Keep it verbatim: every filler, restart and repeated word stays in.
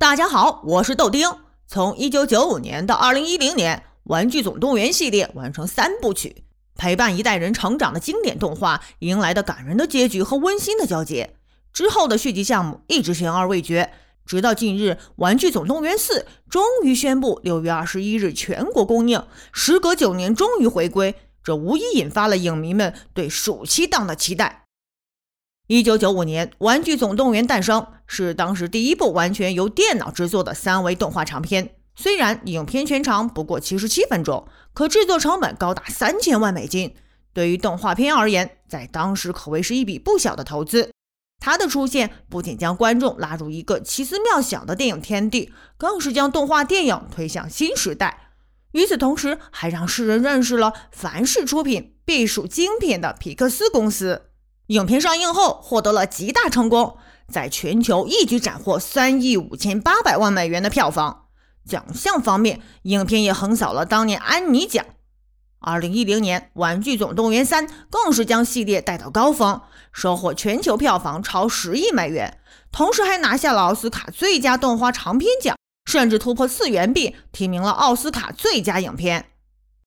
大家好，我是豆丁。从一九九五年到二零一零年，玩具总动员系列完成三部曲，陪伴一代人成长的经典动画迎来的感人的结局和温馨的交接。之后的续集项目一直悬而未决，直到近日，玩具总动员四终于宣布六月二十一日全国公映，时隔九年终于回归，这无疑引发了影迷们对暑期档的期待。一九九五年，玩具总动员诞生，是当时第一部完全由电脑制作的三维动画长片。虽然影片全长不过七十七分钟，可制作成本高达三千万美金。对于动画片而言，在当时可谓是一笔不小的投资。它的出现不仅将观众拉入一个奇思妙想的电影天地，更是将动画电影推向新时代。与此同时，还让世人认识了凡是出品必属精品的皮克斯公司。影片上映后获得了极大成功，在全球一举斩获三亿五千八百万美元的票房。奖项方面，影片也横扫了当年安妮奖。二零一零年，玩具总动员三更是将系列带到高峰，收获全球票房超十亿美元，同时还拿下了奥斯卡最佳动画长片奖，甚至突破次元壁，提名了奥斯卡最佳影片。